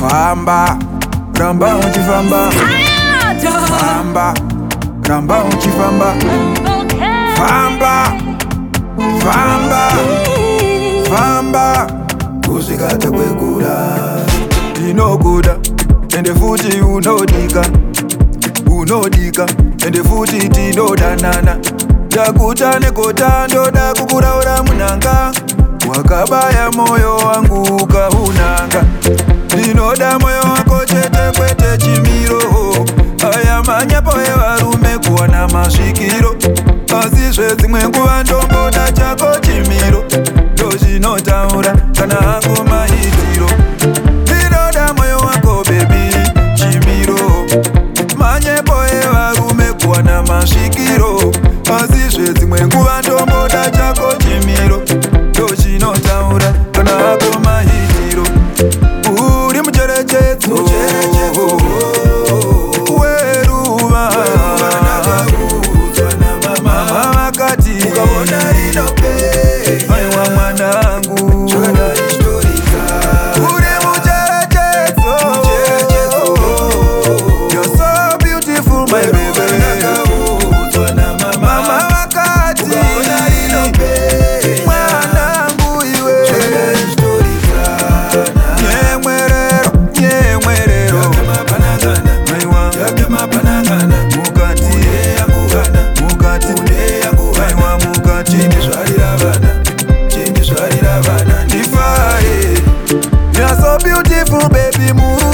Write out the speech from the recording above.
Famba, ramba uchifamba. Famba, ramba uchifamba. Famba, famba, famba, kusikata kwekula. Inokuda, ende futi unodika. Unodika, ende futi tinodanana. Takutane kotando da kukuraura munanga. Wakabaya moyo wangu ukahunanga. Ndinoda moyo wako chete kwete chimiro. Aya manyapo evarume kuwana masvikiro. Asi zvedzimwe nguva ndomboda chako chimiro. Ndozvinotaura kana hako mahitiro. Ndinoda moyo wako baby chimiro. Manyepo evarume kuwana masvikiro. Asi zvedzimwe nguva ndomboda chako chimiro. Ndozvinotaura kana hako mahitiro. Uri mucherechedzo weruva. Mama vakati ukaona rinope aiwa mwanangu. Uri mucherechedzo. You're so beautiful my baby. Mama vakati ukaona rinope mwanangu iwe. Nyemwerero, nyemwerero. Aiwa mukati mukati aiwa mukati ndifare. You're so beautiful baby muru.